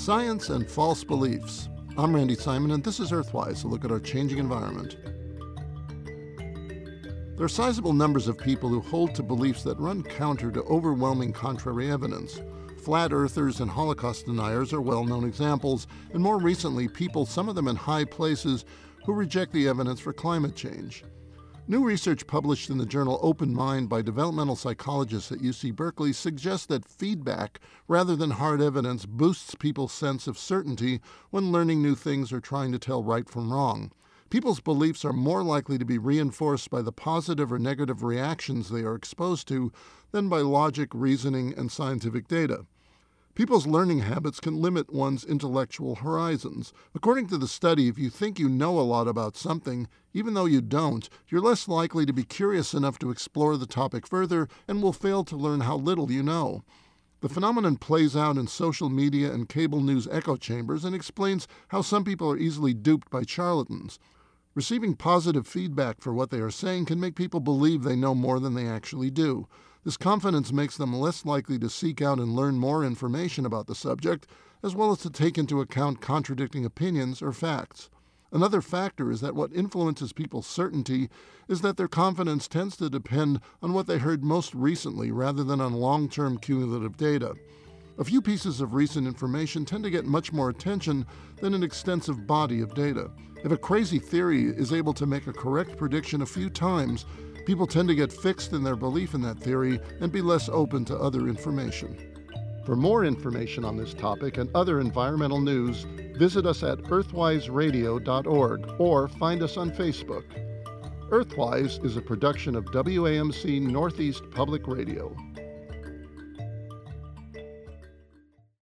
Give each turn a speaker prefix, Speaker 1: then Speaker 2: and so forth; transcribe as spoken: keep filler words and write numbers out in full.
Speaker 1: Science and false beliefs. I'm Randy Simon, and this is Earthwise, a look at our changing environment. There are sizable numbers of people who hold to beliefs that run counter to overwhelming contrary evidence. Flat earthers and Holocaust deniers are well-known examples, and more recently, people, some of them in high places, who reject the evidence for climate change. New research published in the journal Open Mind by developmental psychologists at U C Berkeley suggests that feedback, rather than hard evidence, boosts people's sense of certainty when learning new things or trying to tell right from wrong. People's beliefs are more likely to be reinforced by the positive or negative reactions they are exposed to than by logic, reasoning, and scientific data. People's learning habits can limit one's intellectual horizons. According to the study, if you think you know a lot about something, even though you don't, you're less likely to be curious enough to explore the topic further and will fail to learn how little you know. The phenomenon plays out in social media and cable news echo chambers and explains how some people are easily duped by charlatans. Receiving positive feedback for what they are saying can make people believe they know more than they actually do. This confidence makes them less likely to seek out and learn more information about the subject, as well as to take into account contradicting opinions or facts. Another factor is that what influences people's certainty is that their confidence tends to depend on what they heard most recently rather than on long-term cumulative data. A few pieces of recent information tend to get much more attention than an extensive body of data. If a crazy theory is able to make a correct prediction a few times, people tend to get fixed in their belief in that theory and be less open to other information. For more information on this topic and other environmental news, visit us at earthwise radio dot org or find us on Facebook. Earthwise is a production of W A M C Northeast Public Radio.